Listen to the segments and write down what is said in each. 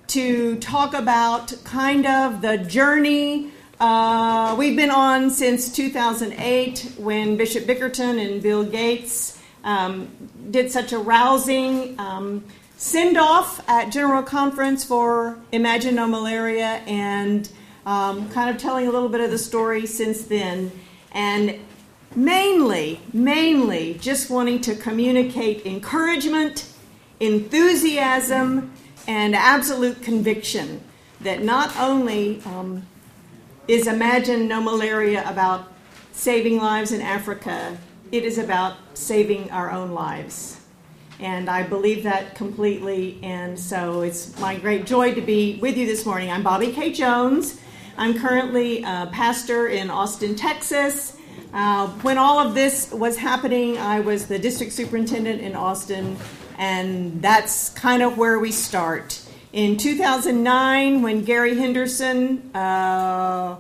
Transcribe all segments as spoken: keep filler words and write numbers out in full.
to talk about kind of the journey uh, we've been on since two thousand eight, when Bishop Bickerton and Bill Gates um, did such a rousing um, send-off at General Conference for Imagine No Malaria, and um, kind of telling a little bit of the story since then. And mainly, mainly just wanting to communicate encouragement, enthusiasm, and absolute conviction that not only um, is Imagine No Malaria about saving lives in Africa, it is about saving our own lives. And I believe that completely, and so it's my great joy to be with you this morning. I'm Bobby K. Jones. I'm currently a pastor in Austin, Texas. Uh, when all of this was happening, I was the district superintendent in Austin, and that's kind of where we start. In two thousand nine, when Gary Henderson, uh,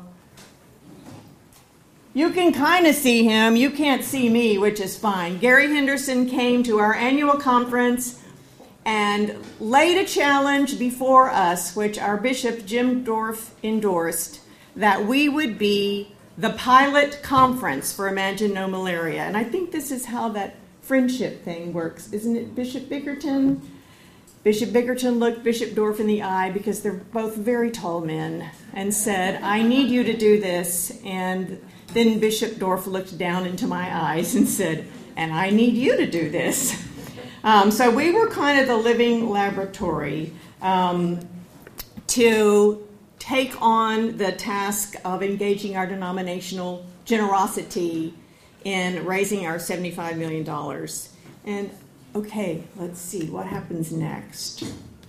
you can kind of see him, you can't see me, which is fine. Gary Henderson came to our annual conference and laid a challenge before us, which our Bishop Jim Dorff endorsed, that we would be the pilot conference for Imagine No Malaria. And I think this is how that friendship thing works, isn't it, Bishop Bickerton? Bishop Bickerton looked Bishop Dorff in the eye, because they're both very tall men, and said, I need you to do this. And then Bishop Dorff looked down into my eyes and said, and I need you to do this. Um, so we were kind of the living laboratory um, to take on the task of engaging our denominational generosity in raising our seventy-five million dollars. And okay, let's see what happens next.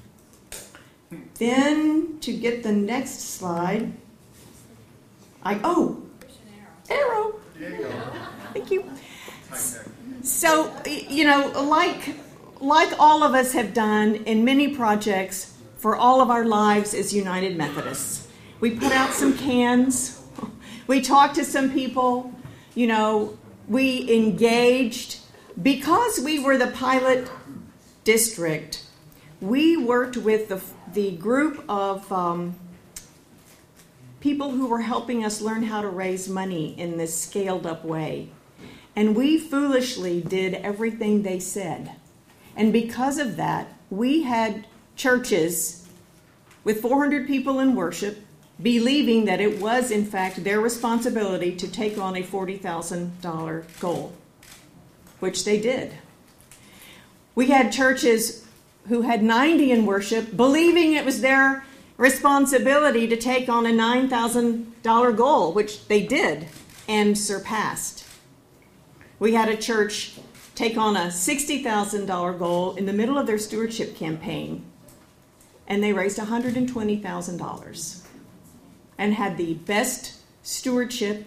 Then to get the next slide, I, oh, arrow. There you go. Thank you. So, you know, like, like all of us have done in many projects for all of our lives as United Methodists, we put out some cans, we talked to some people, you know, we engaged. Because we were the pilot district, we worked with the, the group of um, people who were helping us learn how to raise money in this scaled up way. And we foolishly did everything they said. And because of that, we had churches with four hundred people in worship believing that it was, in fact, their responsibility to take on a forty thousand dollars goal, which they did. We had churches who had ninety in worship believing it was their responsibility to take on a nine thousand dollars goal, which they did and surpassed. We had a church take on a sixty thousand dollars goal in the middle of their stewardship campaign, and they raised one hundred twenty thousand dollars and had the best stewardship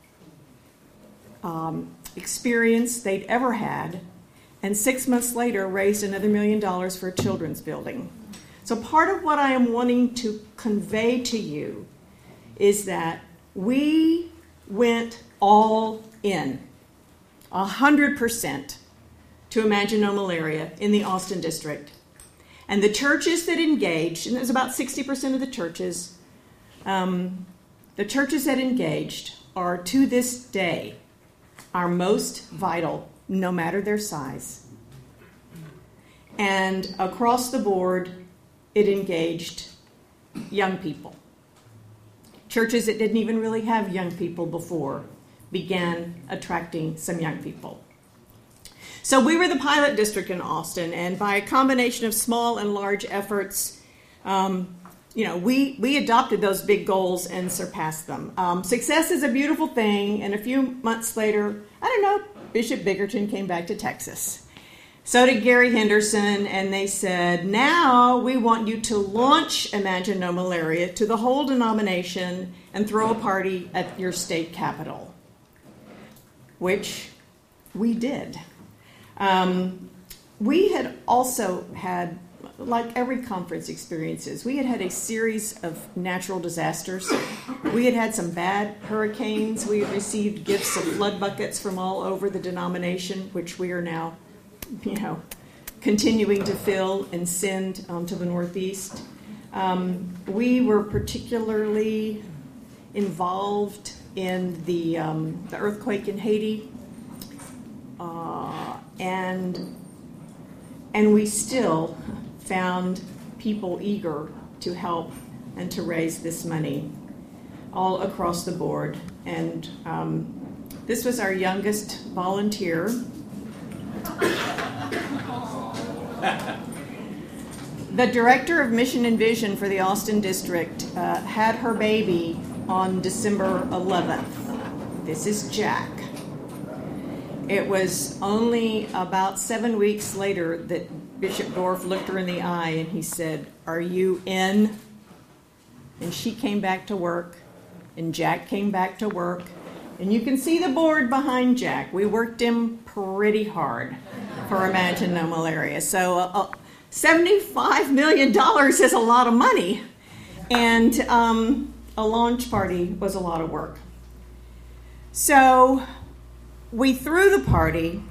um, experience they'd ever had, and six months later raised another million dollars for a children's building. So part of what I am wanting to convey to you is that we went all in, one hundred percent, to Imagine No Malaria in the Austin district. And the churches that engaged, and it was about sixty percent of the churches, um, the churches that engaged are to this day our most vital, no matter their size. And across the board, it engaged young people. Churches that didn't even really have young people before began attracting some young people. So we were the pilot district in Austin, and by a combination of small and large efforts, um, you know, we, we adopted those big goals and surpassed them. Um, success is a beautiful thing, and a few months later, I don't know, Bishop Bickerton came back to Texas. So did Gary Henderson, and they said, now we want you to launch Imagine No Malaria to the whole denomination and throw a party at your state capitol, which we did. Um, we had also had, like every conference experiences, we had had a series of natural disasters. We had had some bad hurricanes. We had received gifts of flood buckets from all over the denomination, which we are now, you know, continuing to fill and send um, to the Northeast. Um, we were particularly involved in the, um, the earthquake in Haiti, uh, and, and we still found people eager to help and to raise this money all across the board. And um, this was our youngest volunteer. The director of Mission and Vision for the Austin District uh, had her baby on December eleventh. This is Jack. It was only about seven weeks later that Bishop Dorff looked her in the eye and he said, "Are you in?" And she came back to work, and Jack came back to work. And you can see the board behind Jack. We worked him pretty hard for Imagine No Malaria. So uh, seventy-five million dollars is a lot of money. And um, a launch party was a lot of work. So we threw the party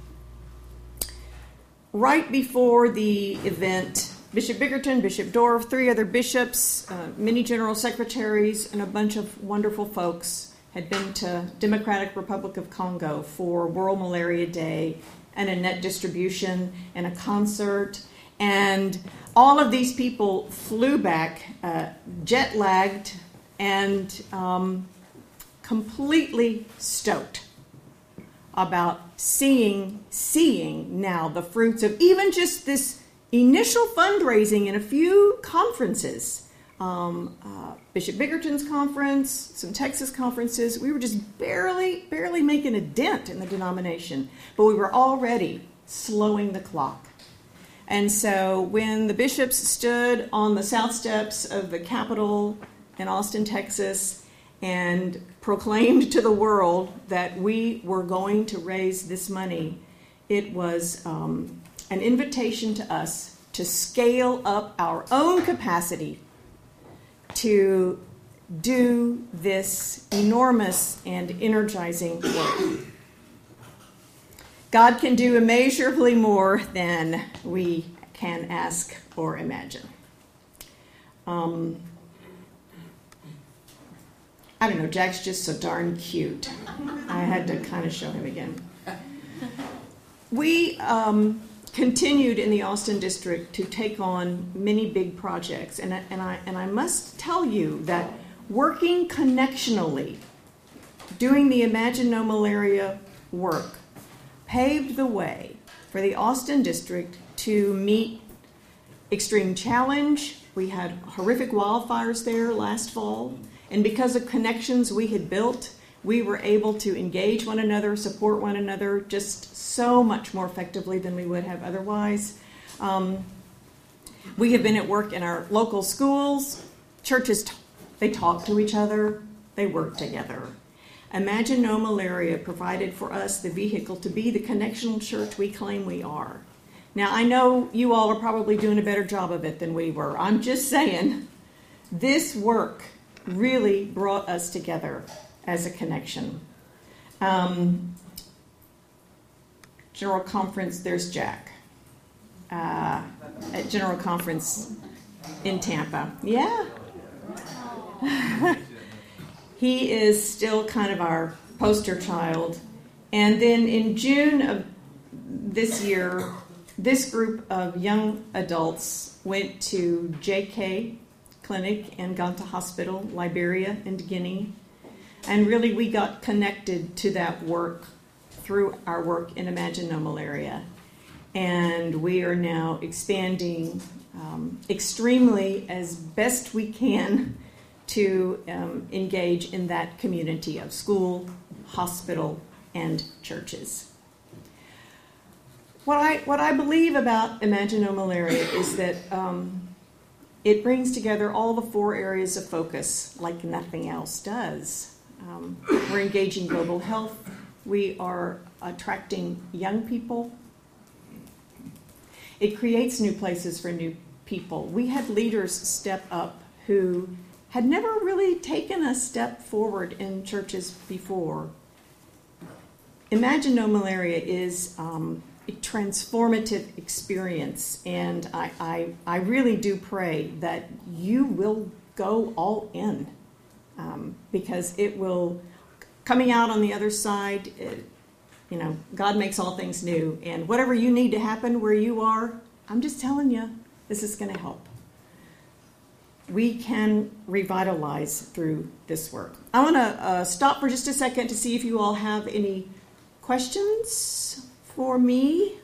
right before the event. Bishop Bickerton, Bishop Dorff, three other bishops, uh, many general secretaries, and a bunch of wonderful folks had been to Democratic Republic of Congo for World Malaria Day and a net distribution and a concert. And all of these people flew back uh, jet-lagged and um, completely stoked about seeing, seeing now the fruits of even just this initial fundraising in a few conferences. Um, uh, Bishop Bickerton's conference, some Texas conferences. We were just barely, barely making a dent in the denomination, but we were already slowing the clock. And so when the bishops stood on the south steps of the Capitol in Austin, Texas, and proclaimed to the world that we were going to raise this money, it was um, an invitation to us to scale up our own capacity to do this enormous and energizing work. God can do immeasurably more than we can ask or imagine. Um, I don't know, Jack's just so darn cute. I had to kind of show him again. We um, continued in the Austin District to take on many big projects, and I, and I and I must tell you that working connectionally, doing the Imagine No Malaria work, paved the way for the Austin District to meet extreme challenge. We had horrific wildfires there last fall, and because of connections we had built, we were able to engage one another, support one another just so much more effectively than we would have otherwise. Um, we have been at work in our local schools. Churches, t- they talk to each other. They work together. Imagine No Malaria provided for us the vehicle to be the connectional church we claim we are. Now, I know you all are probably doing a better job of it than we were. I'm just saying, this work really brought us together as a connection. Um, General Conference, there's Jack. Uh, at General Conference in Tampa. Yeah. He is still kind of our poster child. And then in June of this year, this group of young adults went to J K Clinic and Ganta Hospital, Liberia and Guinea. And really we got connected to that work through our work in Imagine No Malaria. And we are now expanding um, extremely as best we can to um, engage in that community of school, hospital, and churches. What I what I believe about Imagine No Malaria is that um, it brings together all the four areas of focus like nothing else does. Um, we're engaging global health. We are attracting young people. It creates new places for new people. We had leaders step up who had never really taken a step forward in churches before. Imagine No Malaria is um, transformative experience, and I, I, I really do pray that you will go all in, um, because it will, coming out on the other side, it, you know, God makes all things new, and whatever you need to happen where you are, I'm just telling you, this is going to help. We can revitalize through this work. I want to uh, stop for just a second to see if you all have any questions for me.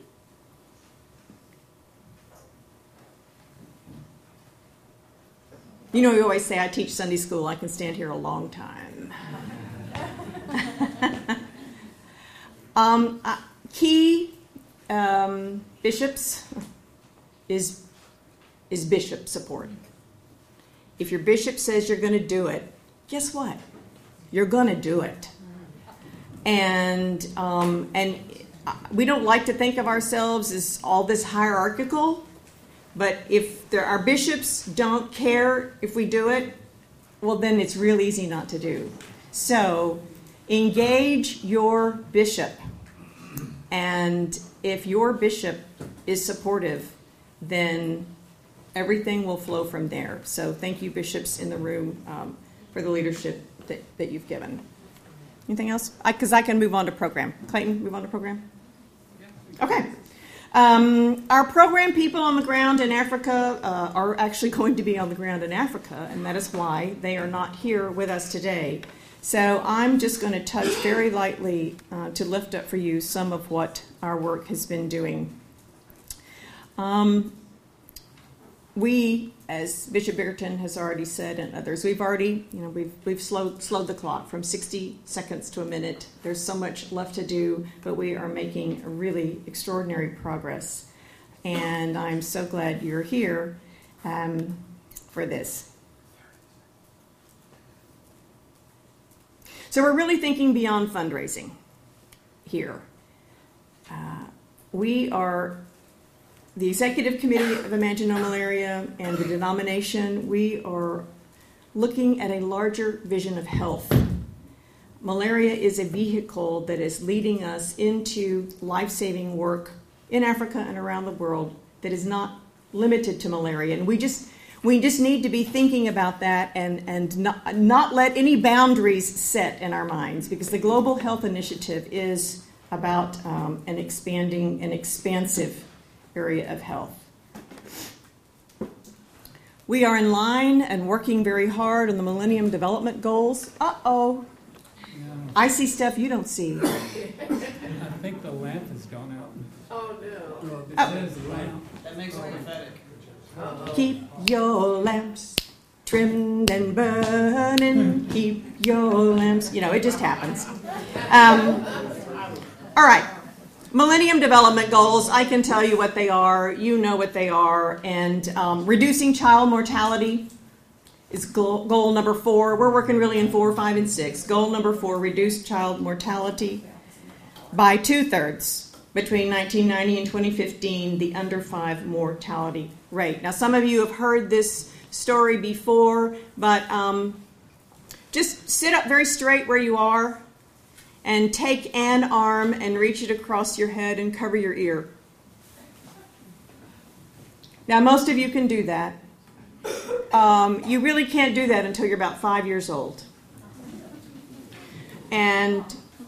You know, we always say I teach Sunday school. I can stand here a long time. um, uh, key um, bishops is is bishop support. If your bishop says you're going to do it, guess what? You're going to do it. And um, and we don't like to think of ourselves as all this hierarchical, but if there, our bishops don't care if we do it, well, then it's real easy not to do. So engage your bishop. And if your bishop is supportive, then everything will flow from there. So thank you, bishops in the room, um, for the leadership that, that you've given. Anything else? Because I, I can move on to program. Clayton, move on to program? Okay. Um, our program people on the ground in Africa uh, are actually going to be on the ground in Africa, and that is why they are not here with us today. So I'm just going to touch very lightly uh, to lift up for you some of what our work has been doing. Um, we, as Bishop Bickerton has already said, and others, we've already, you know, we've we've slowed slowed the clock from sixty seconds to a minute. There's so much left to do, but we are making a really extraordinary progress, and I'm so glad you're here um, for this. So we're really thinking beyond fundraising here. Uh, we are. The Executive Committee of Imagine No Malaria and the denomination, we are looking at a larger vision of health. Malaria is a vehicle that is leading us into life-saving work in Africa and around the world that is not limited to malaria. And we just we just need to be thinking about that and, and not, not let any boundaries set in our minds, because the Global Health Initiative is about um, an expanding and expansive area of health. We are in line and working very hard on the Millennium Development Goals. Uh-oh. Yeah. I see stuff you don't see. I think the lamp has gone out. Oh, no. Well, oh. It is the lamp. That makes it prophetic. Uh-oh. Keep your lamps trimmed and burning. Keep your lamps. You know, it just happens. Um, all right. Millennium Development Goals, I can tell you what they are. You know what they are. And um, reducing child mortality is goal, goal number four. We're working really in four, five, and six. Goal number four, reduce child mortality by two-thirds between nineteen ninety and twenty fifteen, the under five mortality rate. Now, some of you have heard this story before, but um, just sit up very straight where you are. And take an arm and reach it across your head and cover your ear. Now, most of you can do that. Um, you really can't do that until you're about five years old. And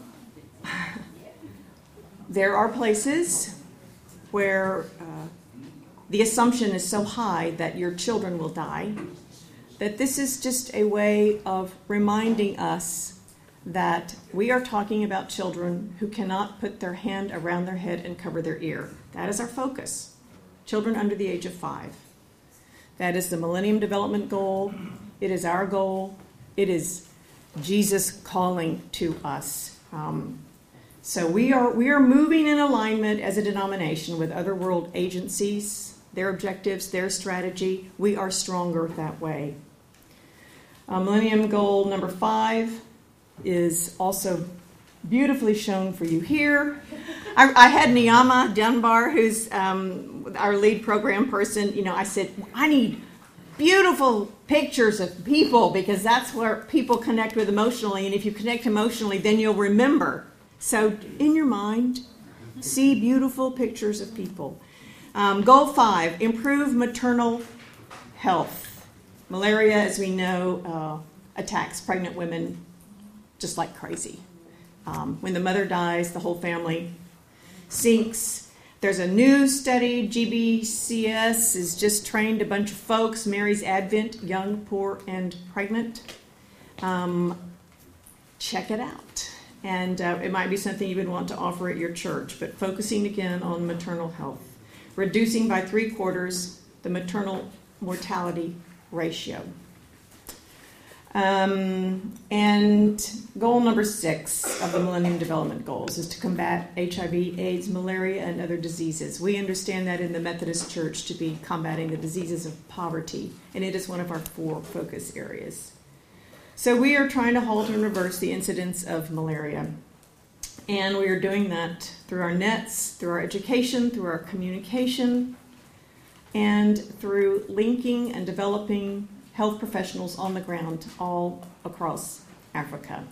there are places where uh, the assumption is so high that your children will die, that this is just a way of reminding us that we are talking about children who cannot put their hand around their head and cover their ear. That is our focus. Children under the age of five. That is the Millennium Development Goal. It is our goal. It is Jesus calling to us. Um, so we are we are moving in alignment as a denomination with other world agencies, their objectives, their strategy. We are stronger that way. Uh, Millennium Goal number five is also beautifully shown for you here. I, I had Niyama Dunbar, who's um, our lead program person. You know, I said, I need beautiful pictures of people, because that's where people connect with emotionally. And if you connect emotionally, then you'll remember. So in your mind, See beautiful pictures of people. Um, goal five, improve maternal health. Malaria, as we know, uh, attacks pregnant women just like crazy. Um, when the mother dies, the whole family sinks. There's a new study. G B C S has just trained a bunch of folks. Mary's Advent, young, poor, and pregnant. Um, check it out. And uh, it might be something you would want to offer at your church, but focusing again on maternal health. Reducing by three quarters the maternal mortality ratio. Um, and goal number six of the Millennium Development Goals is to combat H I V, AIDS, malaria, and other diseases. We understand that in the Methodist Church to be combating the diseases of poverty, and it is one of our four focus areas. So we are trying to halt and reverse the incidence of malaria. And we are doing that through our nets, through our education, through our communication, and through linking and developing health professionals on the ground all across Africa.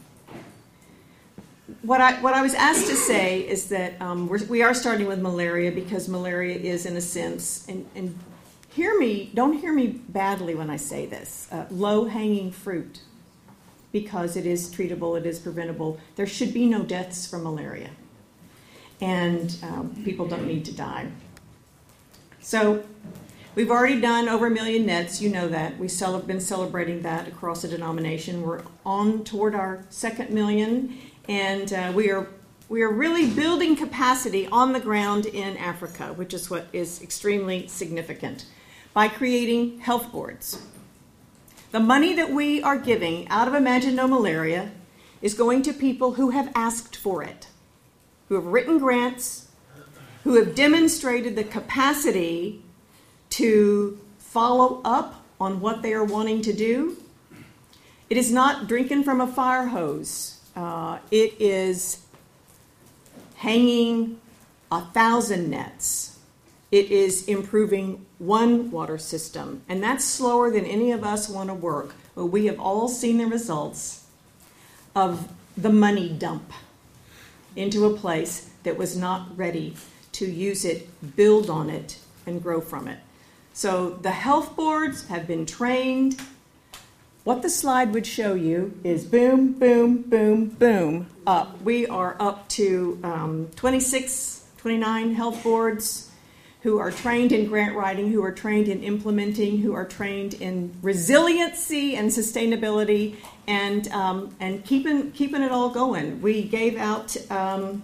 What I what I was asked to say is that um, we're, we are starting with malaria because malaria is, in a sense, and, and hear me, don't hear me badly when I say this, uh, low-hanging fruit, because it is treatable, it is preventable. There should be no deaths from malaria, and um, people don't need to die. So we've already done over a million nets, you know that. We've cel- been celebrating that across the denomination. We're on toward our second million, and uh, we are we are really building capacity on the ground in Africa, which is what is extremely significant, by creating health boards. The money that we are giving out of Imagine No Malaria is going to people who have asked for it, who have written grants, who have demonstrated the capacity to follow up on what they are wanting to do. It is not drinking from a fire hose. Uh, it is hanging a thousand nets. It is improving one water system. And that's slower than any of us want to work. But we have all seen the results of the money dump into a place that was not ready to use it, build on it, and grow from it. So the health boards have been trained. What the slide would show you is boom, boom, boom, boom, up. We are up to um, twenty-six, twenty-nine health boards who are trained in grant writing, who are trained in implementing, who are trained in resiliency and sustainability, and um, and keeping keeping it all going. We gave out, um,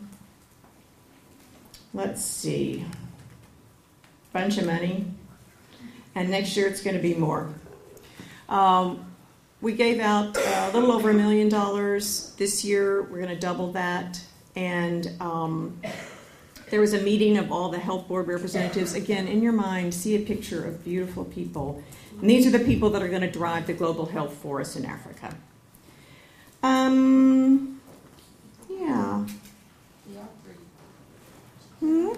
let's see, a bunch of money, and next year it's going to be more. Um, we gave out a little over a million dollars. This year we're going to double that, and um, there was a meeting of all the health board representatives. Again, in your mind, see a picture of beautiful people. And these are the people that are going to drive the global health for us in Africa. Um, yeah. Hmm?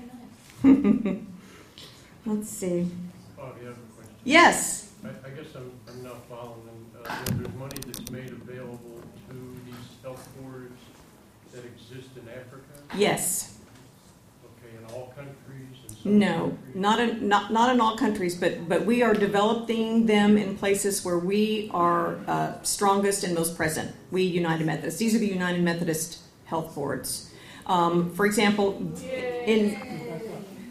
Let's see. Bob, you have a question? Yes. I, I guess I'm, I'm not following. Uh, there's money that's made available to these health boards that exist in Africa? Yes. In all countries? And some No, countries? not in not not in all countries, but but we are developing them in places where we are uh, strongest and most present. We United Methodists. These are the United Methodist health boards. Um, for example, in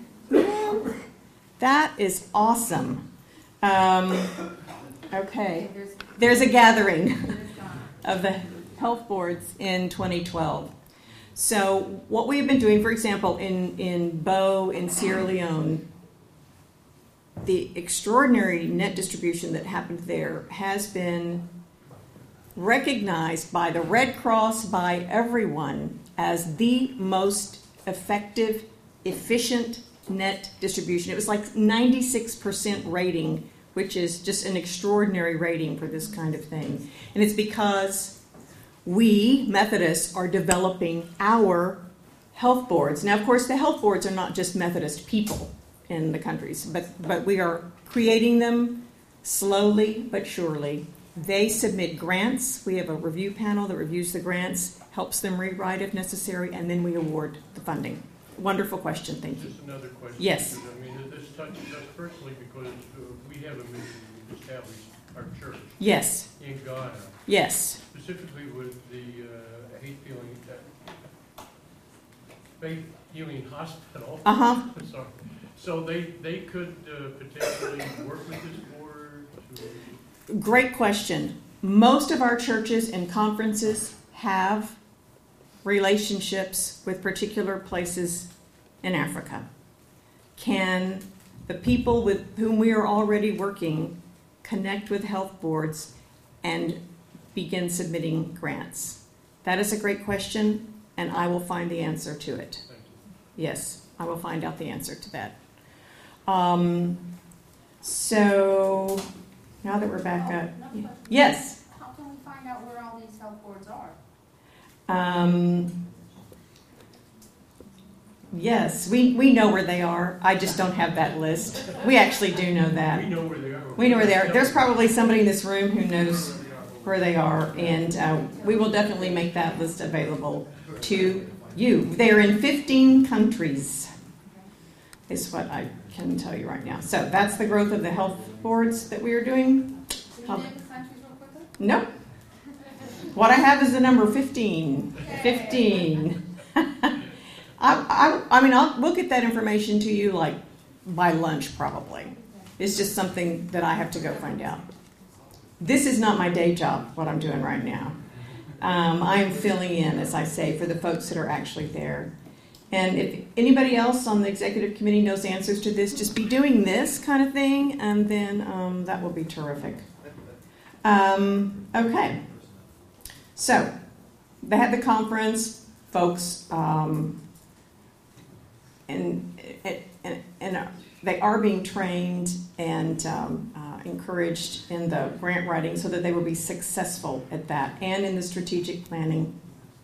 that is awesome. Um, okay, there's a gathering of the health boards in twenty twelve. So what we've been doing, for example, in, in Bo, in Sierra Leone, the extraordinary net distribution that happened there has been recognized by the Red Cross, by everyone, as the most effective, efficient net distribution. It was like ninety-six percent rating, which is just an extraordinary rating for this kind of thing. And it's because we, Methodists, are developing our health boards. Now, of course, the health boards are not just Methodist people in the countries, but, but we are creating them slowly but surely. They submit grants. We have a review panel that reviews the grants, helps them rewrite if necessary, and then we award the funding. wonderful question. Thank you. Just another question. Yes. because, I mean, this touches us personally because uh, we have a mission to establish our church Yes. in Ghana, Yes. specifically with the uh, Hate Healing, uh, Faith Healing Hospital. Uh huh. I'm sorry. So they, they could uh, potentially work with this board to, Great question. Most of our churches and conferences have relationships with particular places in Africa. Can the people with whom we are already working connect with health boards and begin submitting grants? That is a great question, and I will find the answer to it. thank you. Yes, I will find out the answer to that. Um, so, now that we're back up. Yes. How can we find out where all these health boards are? Um, yes, we, we know where they are. I just don't have that list. We actually do know that. We know where they are. We know where they are. There's probably somebody in this room who knows where they are, and uh, we will definitely make that list available to you. They are in fifteen countries, is what I can tell you right now. So that's the growth of the health boards that we are doing. Can you How- name the countries real quickly? Nope. What I have is the number fifteen. fifteen. I, I, I mean, I'll, we'll get that information to you like by lunch probably. It's just something that I have to go find out. This is not my day job, what I'm doing right now. Um, I am filling in, as I say, for the folks that are actually there. And if anybody else on the executive committee knows answers to this, just be doing this kind of thing, and then um, that will be terrific. Um, okay. So, they had the conference, folks, um, and, and, and they are being trained and um, uh, encouraged in the grant writing so that they will be successful at that and in the strategic planning.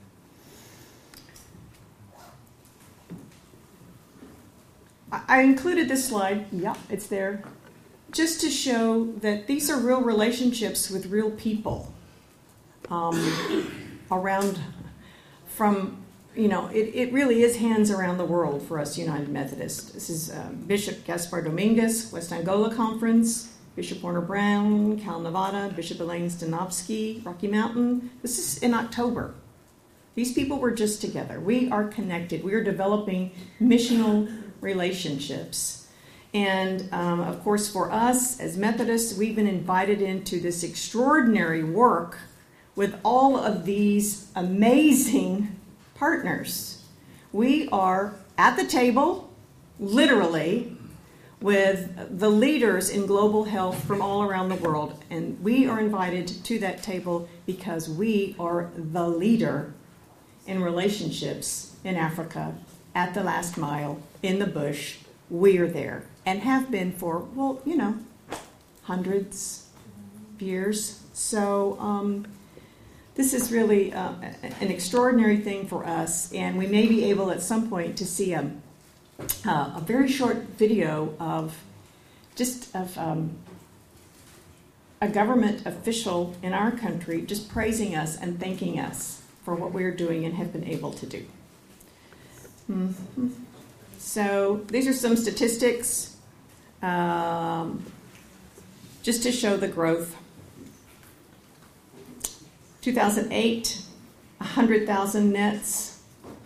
I, I included this slide, yeah, it's there, just to show that these are real relationships with real people. Um, around from, you know, it, it really is hands around the world for us United Methodists. This is uh, Bishop Gaspar Dominguez, West Angola Conference, Bishop Warner Brown, Cal Nevada, Bishop Elaine Stanovsky, Rocky Mountain. This is in October. These people were just together. We are connected. We are developing missional relationships. And, um, of course, for us as Methodists, we've been invited into this extraordinary work with all of these amazing partners. We are at the table, literally, with the leaders in global health from all around the world. And we are invited to that table because we are the leader in relationships in Africa, at the last mile, in the bush. We are there and have been for, well, you know, hundreds of years. So, um, this is really uh, an extraordinary thing for us, and we may be able at some point to see a, uh, a very short video of just of um, a government official in our country just praising us and thanking us for what we're doing and have been able to do. Mm-hmm. So these are some statistics um, just to show the growth. two thousand eight, one hundred thousand nets.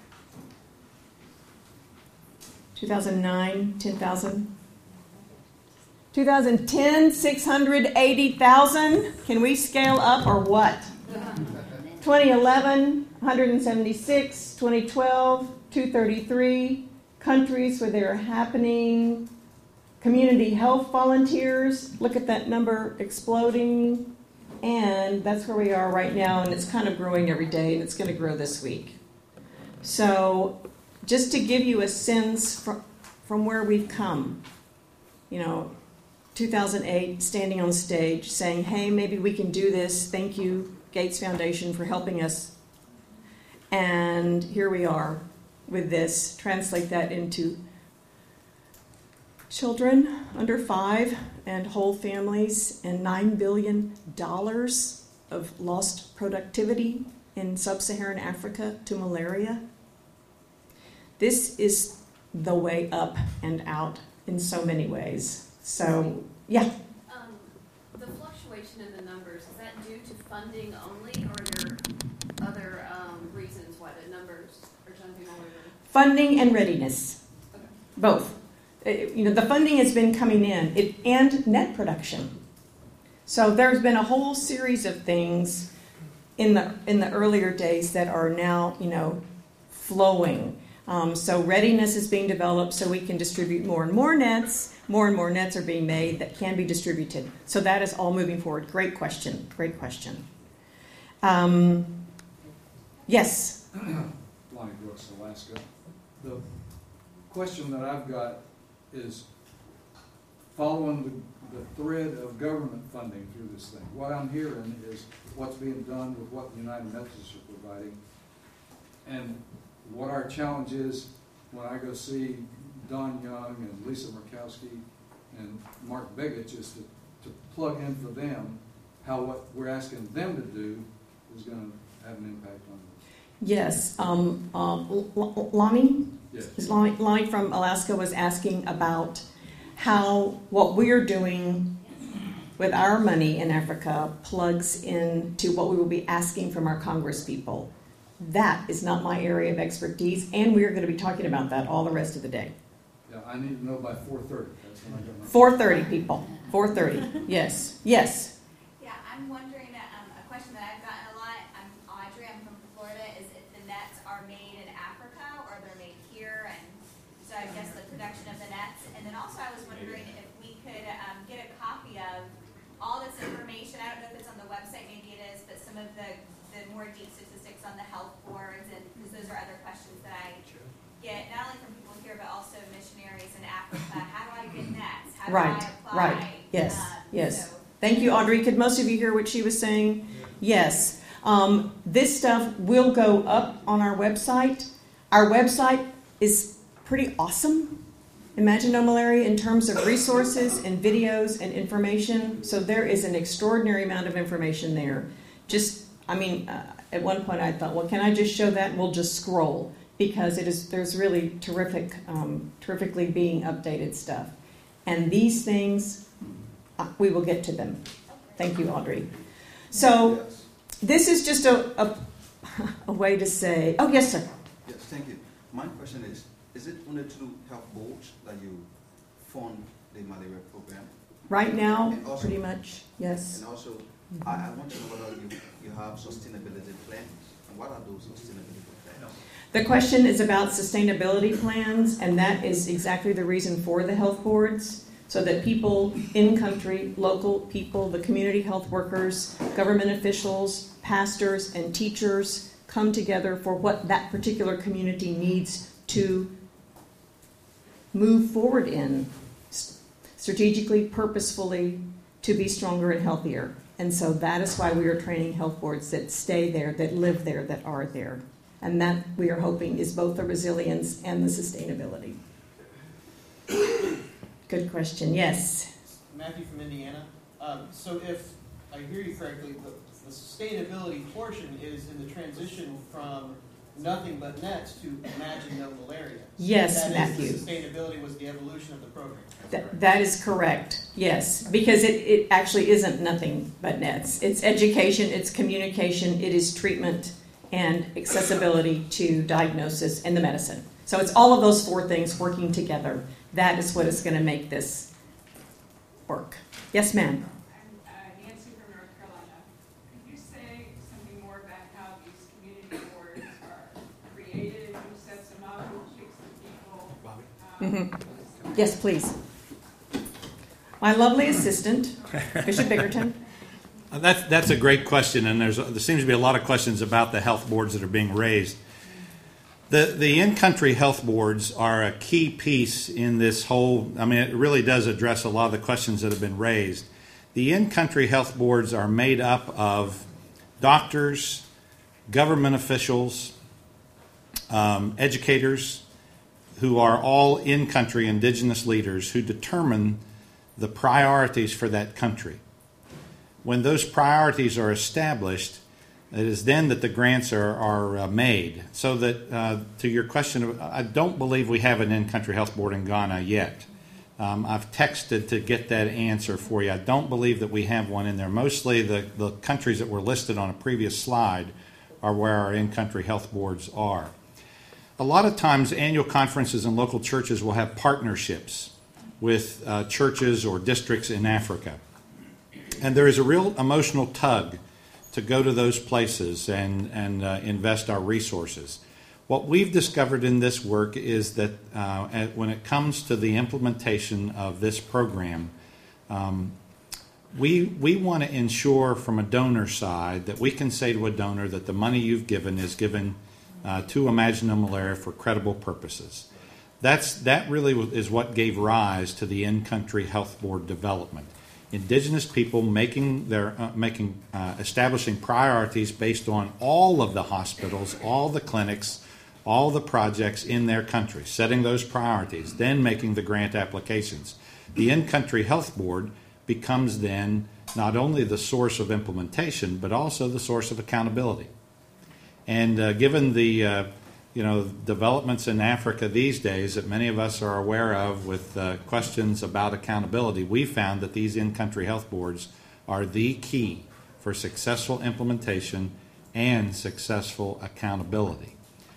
two thousand nine, ten thousand. two thousand ten, six hundred eighty thousand. Can we scale up or what? twenty eleven, one hundred seventy-six. twenty twelve, two hundred thirty-three. Countries where they're happening. Community health volunteers. Look at that number exploding. And that's where we are right now, and it's kind of growing every day, and it's going to grow this week. So just to give you a sense from, from where we've come, you know, two thousand eight, standing on stage saying, hey, maybe we can do this. Thank you, Gates Foundation, for helping us. And here we are with this. Translate that into children under five and whole families, and nine billion dollars of lost productivity in sub-Saharan Africa to malaria. This is the way up and out in so many ways. So, yeah. Um, the fluctuation in the numbers, is that due to funding only, or are there other um, reasons why the numbers are jumping all over? Funding and readiness, Okay. both. Uh, You know, the funding has been coming in, it, and net production. So there's been a whole series of things in the in the earlier days that are now, you know, flowing. Um, so readiness is being developed so we can distribute more and more nets. More and more nets are being made that can be distributed. So that is all moving forward. Great question. Great question. Um, yes. Lonnie Brooks, Alaska. The question that I've got is following the, the thread of government funding through this thing. What I'm hearing is what's being done with what the United Methodists are providing, and what our challenge is when I go see Don Young and Lisa Murkowski and Mark Begich is to, to plug in for them how what we're asking them to do is going to have an impact on them. Yes. Um, um, L- L- Lonnie? Yes. Is Lonnie, Lonnie from Alaska was asking about how what we're doing with our money in Africa plugs into what we will be asking from our Congress people. That is not my area of expertise, and we are going to be talking about that all the rest of the day. Yeah, I need to know by four thirty. That's when I got my... four thirty, people. four thirty. Yes. Yes. Yeah, I'm wondering, um, a question that I've gotten a lot, I'm Audrey, I'm from Florida, is if the nets are made in Africa or they're made here, and so I guess the production of the nets. And then also I was wondering if we could um, get a copy of all this information. I don't know if it's on the website, maybe it is, but some of the, the more deep statistics on the health boards, and because those are other questions that I get, not only from people here, but also missionaries in Africa. How do I get nets? How do Right. I apply? Right. Yes. Um, Yes. so- Thank you, Audrey. Could most of you hear what she was saying? Yes. Um, this stuff will go up on our website. Our website is pretty awesome. Imagine No Malaria in terms of resources and videos and information. So there is an extraordinary amount of information there. Just, I mean, uh, at one point I thought, well, can I just show that and we'll just scroll, because it is there's really terrific, um, terrifically being updated stuff. And these things, uh, we will get to them. Thank you, Audrey. So this is just a, a, a way to say, oh, yes, sir. Yes, thank you. My question is, is it only through health boards that you fund the malaria program? Right now, And also- pretty much, yes. And also, I, I want to know whether you, you have sustainability plans, and what are those sustainability plans? The question is about sustainability plans, and that is exactly the reason for the health boards, so that people in country, local people, the community health workers, government officials, pastors, and teachers come together for what that particular community needs to move forward in, strategically, purposefully, to be stronger and healthier. And so that is why we are training health boards that stay there, that live there, that are there. And that, we are hoping, is both the resilience and the sustainability. Good question. Yes. Matthew from Indiana. Um, so if I hear you correctly, the, the sustainability portion is in the transition from nothing but nets to Imagine No Malaria. Yes, that Matthew. Is the sustainability was the evolution of the program. Th- that is correct. Yes, because it, it actually isn't nothing but nets. It's education, it's communication, it is treatment and accessibility to diagnosis and the medicine. So it's all of those four things working together. That is what is going to make this work. Yes, ma'am. I'm uh, Nancy from North Carolina. Could you say something more about how these community boards are created, who sets them up, who picks the people? Um, Mm-hmm. Yes, please. My lovely assistant, Bishop Biggerton. That's, that's a great question, and there's, there seems to be a lot of questions about the health boards that are being raised. The, the in-country health boards are a key piece in this whole, I mean, it really does address a lot of the questions that have been raised. The in-country health boards are made up of doctors, government officials, um, educators, who are all in-country indigenous leaders who determine the priorities for that country. When those priorities are established, It is then that the grants are, are uh, made. So that, uh, to your question, I don't believe we have an in-country health board in Ghana yet. Um, I've texted to get that answer for you. I don't believe that we have one in there. Mostly the, the countries that were listed on a previous slide are where our in-country health boards are. A lot of times annual conferences and local churches will have partnerships with uh, churches or districts in Africa. And there is a real emotional tug to go to those places and, and uh, invest our resources. What we've discovered in this work is that uh, at, when it comes to the implementation of this program, um, we, we want to ensure from a donor side that we can say to a donor that the money you've given is given uh, to Imagine Malaria for credible purposes. That's, that really is what gave rise to the in-country health board development. Indigenous people making their uh, making uh, establishing priorities based on all of the hospitals, all the clinics, all the projects in their country, setting those priorities, then making the grant applications. The in-country health board becomes then not only the source of implementation, but also the source of accountability. And uh, given the uh, you know, developments in Africa these days that many of us are aware of with uh, questions about accountability, we found that these in-country health boards are the key for successful implementation and successful accountability.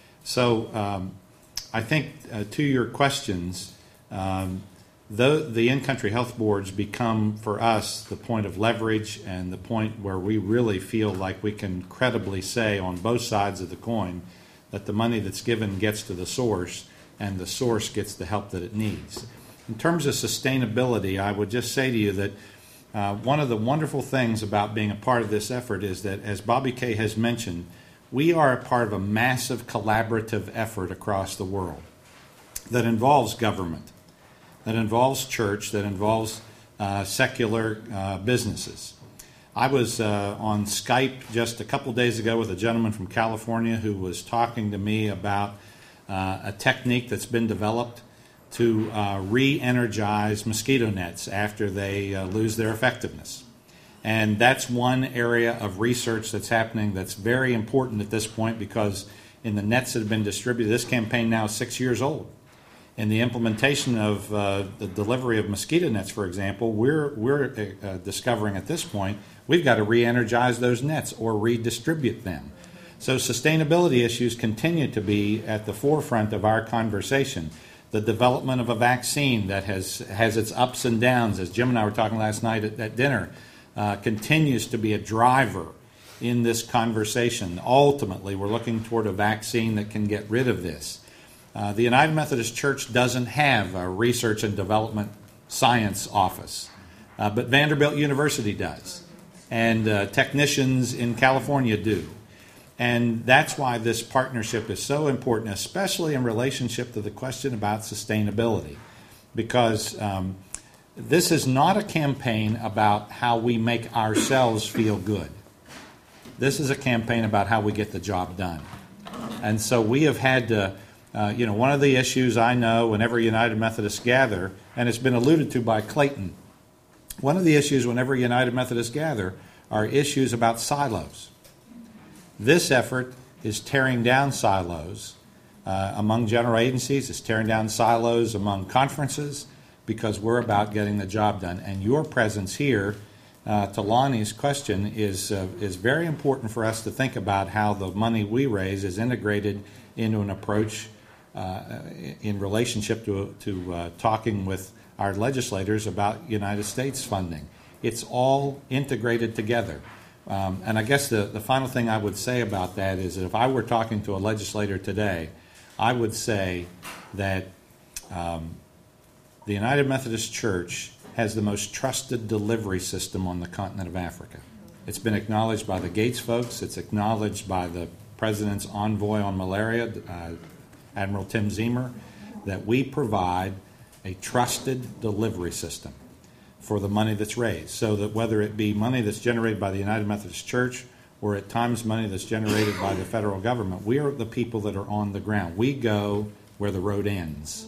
So um, I think uh, to your questions, um, the, the in-country health boards become for us the point of leverage and the point where we really feel like we can credibly say on both sides of the coin that the money that's given gets to the source and the source gets the help that it needs. In terms of sustainability, I would just say to you that uh, one of the wonderful things about being a part of this effort is that, as Bobby Kay has mentioned, we are a part of a massive collaborative effort across the world that involves government, that involves church, that involves uh, secular uh, businesses. I was uh, on Skype just a couple days ago with a gentleman from California who was talking to me about uh, a technique that's been developed to uh, re-energize mosquito nets after they uh, lose their effectiveness. And that's one area of research that's happening that's very important at this point, because in the nets that have been distributed, this campaign now is six years old. In the implementation of uh, the delivery of mosquito nets, for example, we're, we're uh, discovering at this point we've got to re-energize those nets or redistribute them. So sustainability issues continue to be at the forefront of our conversation. The development of a vaccine that has, has its ups and downs, as Jim and I were talking last night at, at dinner, uh, continues to be a driver in this conversation. Ultimately, we're looking toward a vaccine that can get rid of this. Uh, the United Methodist Church doesn't have a research and development science office, uh, but Vanderbilt University does, and uh, technicians in California do. And that's why this partnership is so important, especially in relationship to the question about sustainability, because um, this is not a campaign about how we make ourselves feel good. This is a campaign about how we get the job done. And so we have had to Uh, you know, one of the issues I know whenever United Methodists gather, and it's been alluded to by Clayton, one of the issues whenever United Methodists gather are issues about silos. This effort is tearing down silos uh, among general agencies. It's tearing down silos among conferences, because we're about getting the job done. And your presence here, uh, to Lonnie's question, is uh, is very important for us to think about how the money we raise is integrated into an approach Uh, in relationship to, to uh, talking with our legislators about United States funding. It's all integrated together. Um, and I guess the, the final thing I would say about that is that if I were talking to a legislator today, I would say that um, the United Methodist Church has the most trusted delivery system on the continent of Africa. It's been acknowledged by the Gates folks. It's acknowledged by the President's envoy on malaria, uh, Admiral Tim Ziemer, that we provide a trusted delivery system for the money that's raised, so that whether it be money that's generated by the United Methodist Church or at times money that's generated by the federal government, we are the people that are on the ground. We go where the road ends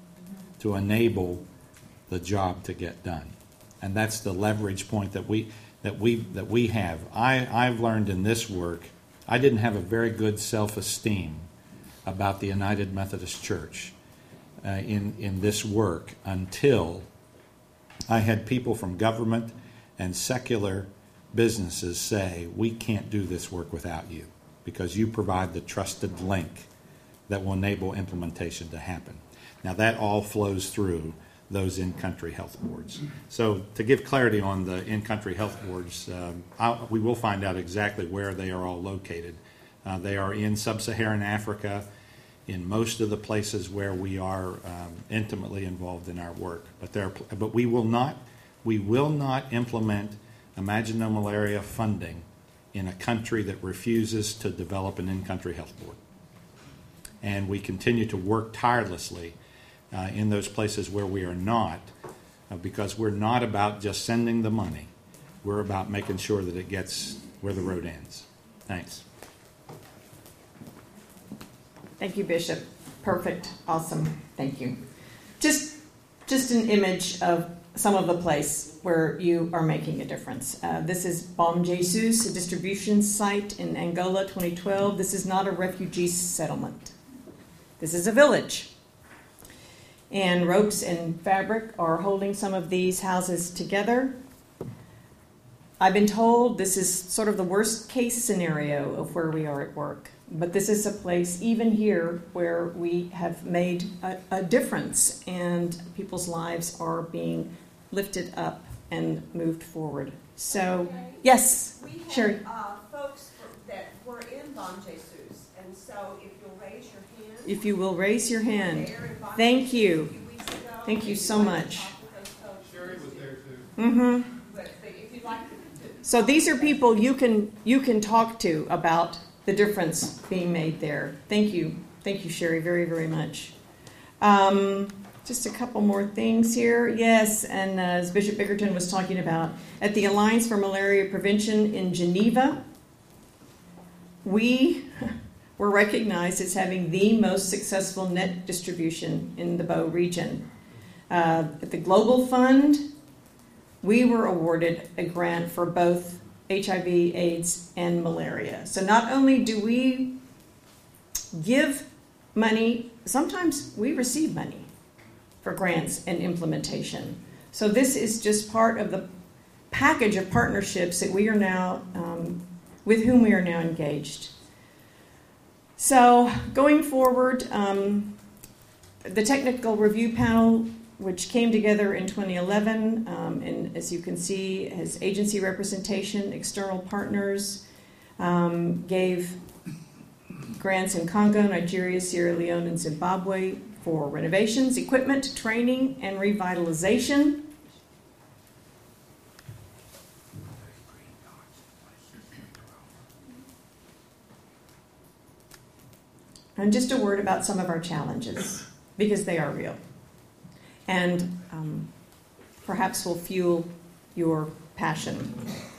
to enable the job to get done. And that's the leverage point that we that we that we have. I, I've learned in this work I didn't have a very good self-esteem about the United Methodist Church uh, in, in this work until I had people from government and secular businesses say, we can't do this work without you because you provide the trusted link that will enable implementation to happen. Now that all flows through those in-country health boards. So to give clarity on the in-country health boards, um, I'll, we will find out exactly where they are all located. Uh, they are in sub-Saharan Africa, in most of the places where we are um, intimately involved in our work. But there, are, but we will not, we will not implement Imagine No Malaria funding in a country that refuses to develop an in-country health board. And we continue to work tirelessly uh, in those places where we are not, uh, because we're not about just sending the money. We're about making sure that it gets where the road ends. Thanks. Thank you, Bishop. Perfect. Awesome. Thank you. Just, just an image of some of the place where you are making a difference. Uh, this is Bom Jesus, a distribution site in Angola, twenty twelve. This is not a refugee settlement. This is a village. And ropes and fabric are holding some of these houses together. I've been told this is sort of the worst case scenario of where we are at work. But this is a place, even here, where we have made a, a difference and people's lives are being lifted up and moved forward. So, Okay. yes, We had Sherry. uh, folks for, that were in Bon Jesus, and so if you'll raise your hand. If you will raise your hand. There in Bon Thank Jesus you. a few weeks ago, Thank you if so you'd like to much. talk with those folks, Sherry was there too. Mm-hmm. But, but if you'd like to. So these are people you can you can talk to about the difference being made there. Thank you. Thank you, Sherry, very, very much. Um, just a couple more things here. Yes, and uh, as Bishop Bickerton was talking about, at the Alliance for Malaria Prevention in Geneva, we were recognized as having the most successful net distribution in the Bow region. Uh, at the Global Fund, we were awarded a grant for both H I V, AIDS, and malaria. So not only do we give money, sometimes we receive money for grants and implementation. So this is just part of the package of partnerships that we are now, um, with whom we are now engaged. So going forward, um, the technical review panel, which came together in twenty eleven, um, and as you can see, has agency representation, external partners, um, gave grants in Congo, Nigeria, Sierra Leone, and Zimbabwe for renovations, equipment, training, and revitalization. And just a word about some of our challenges, because they are real. And um, perhaps will fuel your passion.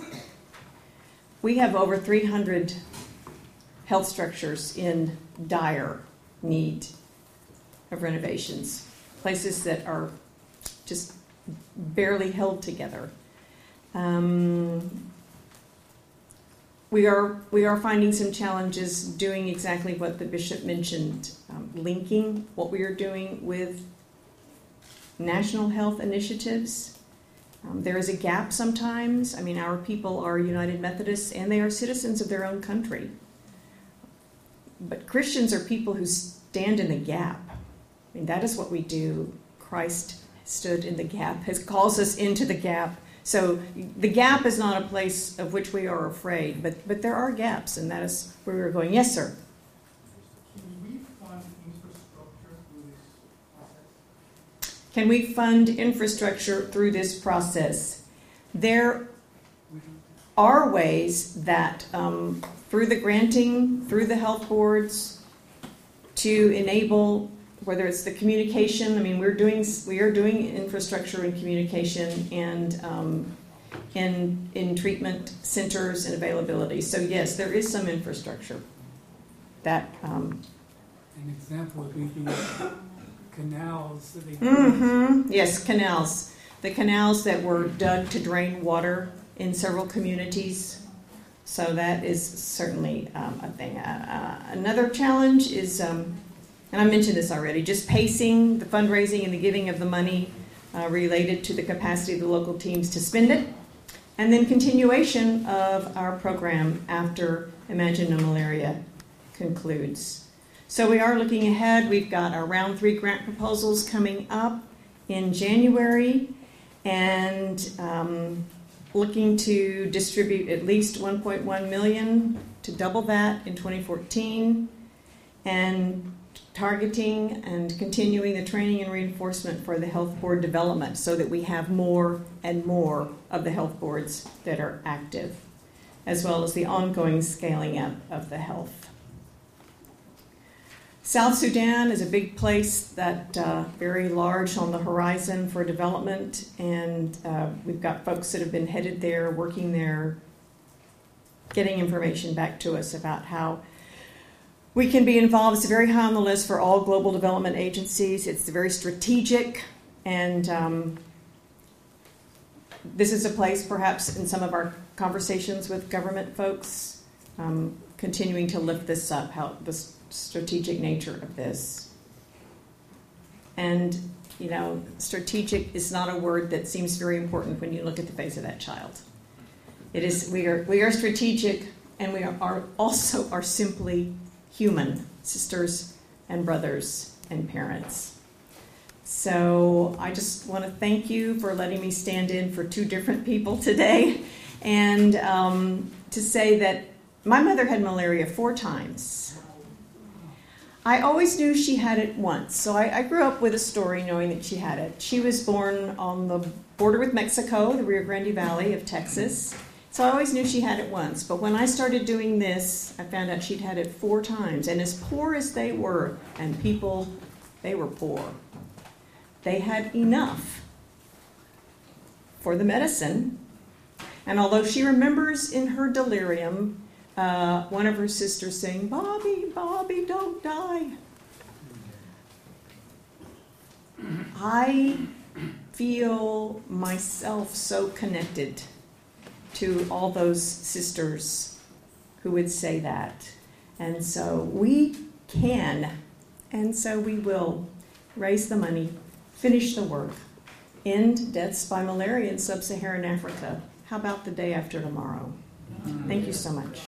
We have over three hundred health structures in dire need of renovations, places that are just barely held together. Um, we are we are finding some challenges doing exactly what the bishop mentioned, um, linking what we are doing with national health initiatives. Um, there is a gap sometimes. I mean, our people are United Methodists and they are citizens of their own country. But Christians are people who stand in the gap. I mean, that is what we do. Christ stood in the gap, has calls us into the gap. So the gap is not a place of which we are afraid, but, but there are gaps, and that is where we're going. Yes, sir. Can we fund infrastructure through this process? There are ways that, um, through the granting, through the health boards, to enable, whether it's the communication. I mean, we're doing we are doing infrastructure and communication, and um, in in treatment centers and availability. So yes, there is some infrastructure. That um, an example would be the canals that they mm-hmm. Yes, canals. The canals that were dug to drain water in several communities So that is certainly um, a thing. Uh, uh, another challenge is, um, and I mentioned this already, just pacing the fundraising and the giving of the money uh, related to the capacity of the local teams to spend it, and then continuation of our program after Imagine No Malaria concludes. So we are looking ahead. We've got our round three grant proposals coming up in January, and um, looking to distribute at least one point one million dollars to double that in twenty fourteen, and targeting and continuing the training and reinforcement for the health board development so that we have more and more of the health boards that are active, as well as the ongoing scaling up of the health. South Sudan is a big place that uh, very large on the horizon for development, and uh, we've got folks that have been headed there, working there, getting information back to us about how we can be involved. It's very high on the list for all global development agencies. It's very strategic, and um, this is a place perhaps in some of our conversations with government folks, um, continuing to lift this up, how this strategic nature of this. And, you know, strategic is not a word that seems very important when you look at the face of that child. It is, we are, we are strategic, and we are, are also are simply human, sisters and brothers and parents. So I just want to thank you for letting me stand in for two different people today, and um, to say that my mother had malaria four times. I always knew she had it once, so I, I grew up with a story knowing that she had it. She was born on the border with Mexico, the Rio Grande Valley of Texas, so I always knew she had it once. But when I started doing this, I found out she'd had it four times, and as poor as they were, and people, they were poor, they had enough for the medicine. And although she remembers in her delirium Uh, one of her sisters saying, "Bobby, Bobby, don't die," I feel myself so connected to all those sisters who would say that. And so we can, and so we will, raise the money, finish the work, end deaths by malaria in sub-Saharan Africa. How about the day after tomorrow? Thank you so much.